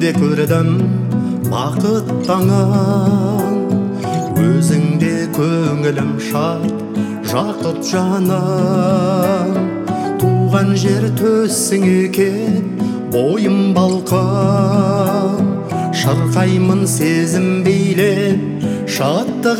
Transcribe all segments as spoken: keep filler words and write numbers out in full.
де көрдім бақыт таңын, өзіңде көңілім шат, жақұт жаным. Туған жер төссің екен, бойым балқын, шырқаймын сезім билеп шаттық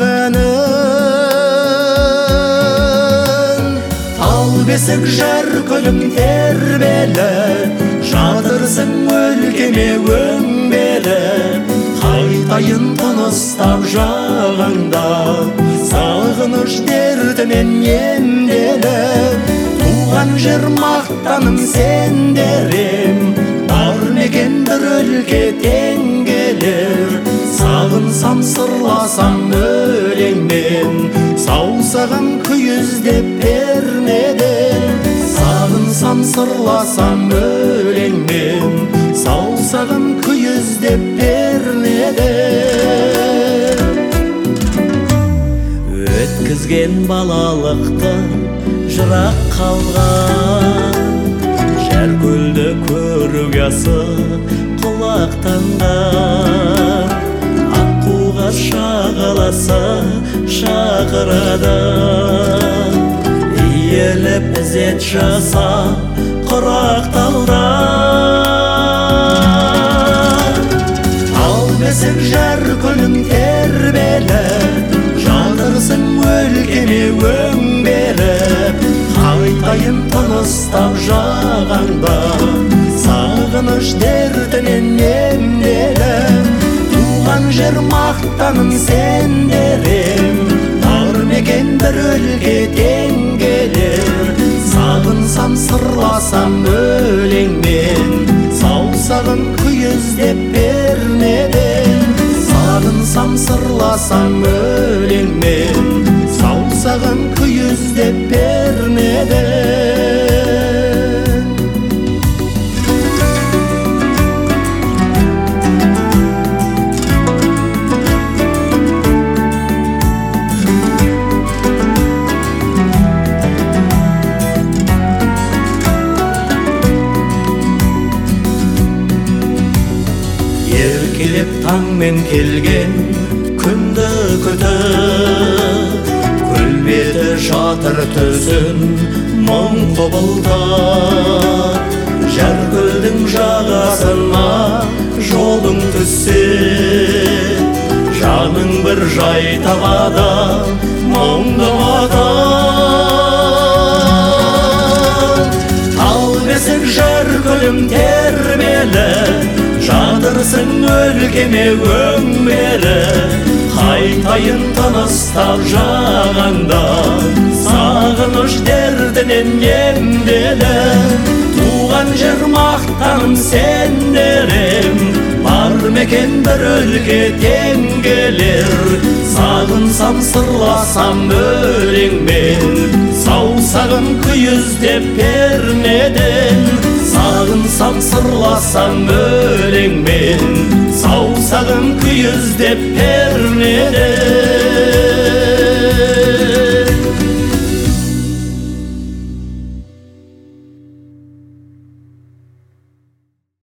әнін. Тал бесік жар күлім тербелі, жатырсың өлкеме өңбелі. Қайтайын тыныстап жағаңда, сағыныш дертінен емделі. Туған жер мақтаным сендерем, бар мекен бір өлке тең келер. Сағынсам сырласам өлеңмен, саусағым күйіздеп пернеден. Сағынсам сырласам өлеңмен, саусағым күйіздеп пернеден. Өткізген балалықты жырақ қалған, жер көлді көруге асық құлақтанған. Аққуға шағаласа шақырады, иеліп ізет жаса құрақ талдан. Тал бесік жар күлім тербелі, жатырсың өлкеме өңбеліп. Қайтайын тыныстап жағаңда, сағыныш дертінен емделіп. Туған жер мақтаным сендерем, бар мекен бір өлке тең келер. Сағынсам сырласам өлеңмен, саусағым күйіздеп пернеден. Сағынсам сырласам өлеңмен, саусағым күйіздеп пернеден. Еркелеп таңмен келген күнді күтіп, көл беті жатыр төсін мұң құбылтып. Жар көлдің жағасына жолың түссе, жаның бір жай табада мұңды ватан. Тал бесік жар күлім тербелі, жатырсың өлкеме өңбелі. Қайтайын тыныстап жағаңда, сағыныш дертінен емделі. Туған жер мақтаным сендерем, бар мекен бір өлке тең келер. Сағынсам сырласам өлеңмен, саусағым күйіздеп пернеден. Сағынсам сырласам өлеңмен, саусағым күйіздеп пернеден.